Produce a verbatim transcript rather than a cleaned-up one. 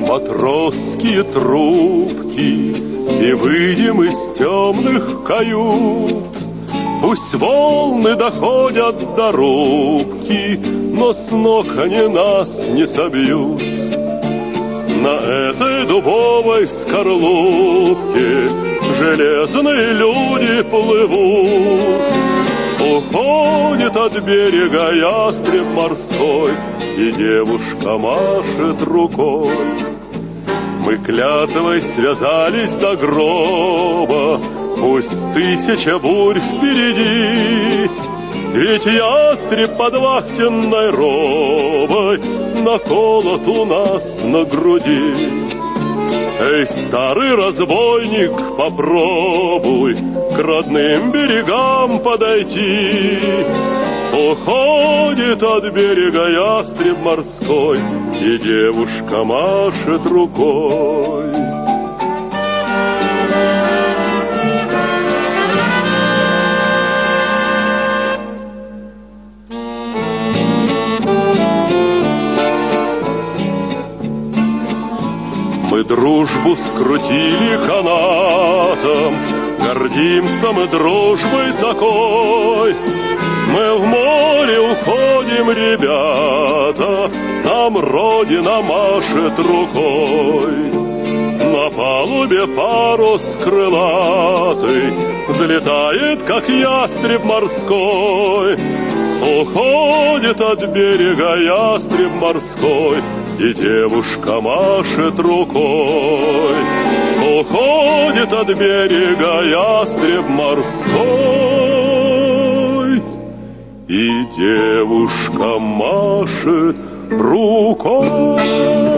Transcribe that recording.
матросские трубки и выйдем из темных кают. Пусть волны доходят до рубки, но с ног они нас не собьют. На этой дубовой скорлупке железные люди плывут. Уходит от берега ястреб морской, и девушка машет рукой. Мы клятвой связались до гроба, пусть тысяча бурь впереди, ведь ястреб под вахтенной робой наколот у нас на груди. Эй, старый разбойник, попробуй к родным берегам подойти. Уходит от берега ястреб морской, и девушка машет рукой. Мы дружбу скрутили канатом, гордимся мы дружбой такой. Мы в море уходим, ребята, нам Родина машет рукой. На палубе парус крылатый взлетает, как ястреб морской. Уходит от берега ястреб морской, и девушка машет рукой. Уходит от берега ястреб морской, и девушка машет рукой.